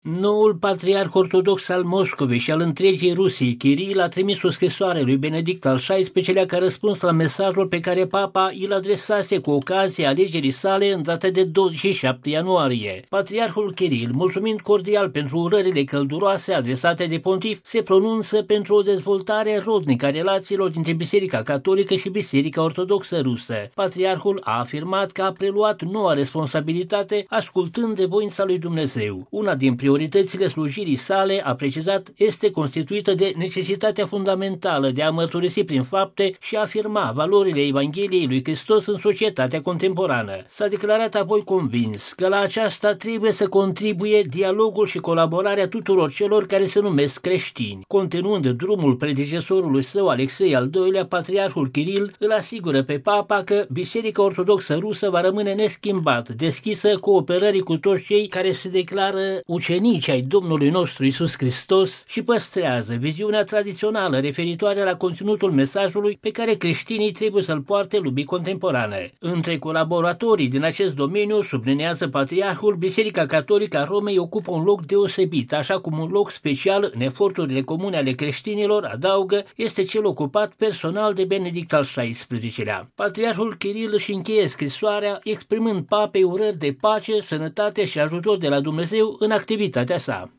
Noul patriarh ortodox al Moscovei și al întregii Rusii, Kiril, a trimis o scrisoare lui Benedict al XVI-lea ca răspuns la mesajul pe care papa îl adresase cu ocazia alegerii sale în data de 27 ianuarie. Patriarhul Kiril, mulțumind cordial pentru urările călduroase adresate de pontif, se pronunță pentru o dezvoltare rodnică a relațiilor dintre Biserica Catolică și Biserica Ortodoxă Rusă. Patriarhul a afirmat că a preluat noua responsabilitate ascultând de voința lui Dumnezeu. Una din prioritățile slujirii sale, a precizat, este constituită de necesitatea fundamentală de a mărturisi prin fapte și a afirma valorile Evangheliei lui Hristos în societatea contemporană. S-a declarat apoi convins că la aceasta trebuie să contribuie dialogul și colaborarea tuturor celor care se numesc creștini. Continuând drumul predecesorului său Alexei al II-lea, patriarhul Kiril îl asigură pe papa că Biserica Ortodoxă Rusă va rămâne neschimbat, deschisă cooperării cu toți cei care se declară ucenici ai Domnului nostru Iisus Hristos și păstrează viziunea tradițională referitoare la conținutul mesajului pe care creștinii trebuie să-l poarte lumii contemporane. Între colaboratorii din acest domeniu, sublinează patriarhul, Biserica Catolică a Romei ocupă un loc deosebit, așa cum un loc special în eforturile comune ale creștinilor, adaugă, este cel ocupat personal de Benedict al XVI-lea. Patriarhul Kiril își încheie scrisoarea exprimând papei urări de pace, sănătate și ajutor de la Dumnezeu în activitatea sa.